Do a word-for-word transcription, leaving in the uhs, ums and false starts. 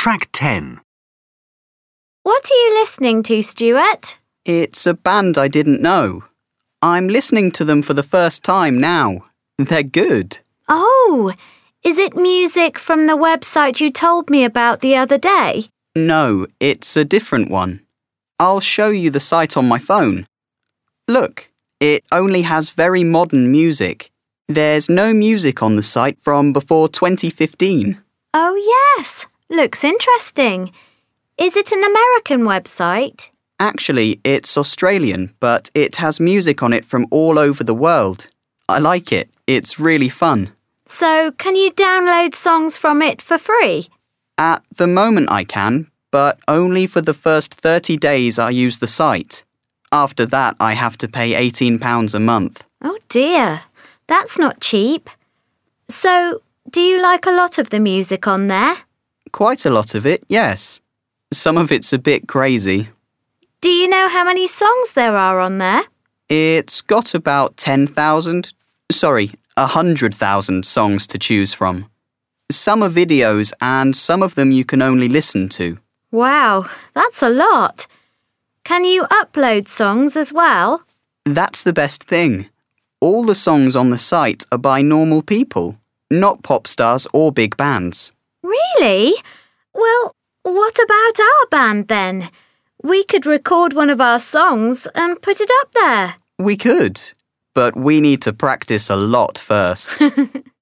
Track ten. What are you listening to, Stuart? It's a band I didn't know. I'm listening to them for the first time now. They're good. Oh, is it music from the website you told me about the other day? No, it's a different one. I'll show you the site on my phone. Look, it only has very modern music. There's no music on the site from before twenty fifteen. Oh, yes. Looks interesting. Is it an American website? Actually, it's Australian, but it has music on it from all over the world. I like it. It's really fun. So, can you download songs from it for free? At the moment I can, but only for the first thirty days I use the site. After that, I have to pay eighteen pounds a month. Oh dear, that's not cheap. So, do you like a lot of the music on there? Quite a lot of it, yes. Some of it's a bit crazy. Do you know how many songs there are on there? It's got about ten thousand, sorry, one hundred thousand songs to choose from. Some are videos and some of them you can only listen to. Wow, that's a lot. Can you upload songs as well? That's the best thing. All the songs on the site are by normal people, not pop stars or big bands. Really? Well, what about our band then? We could record one of our songs and put it up there. We could, but we need to practice a lot first.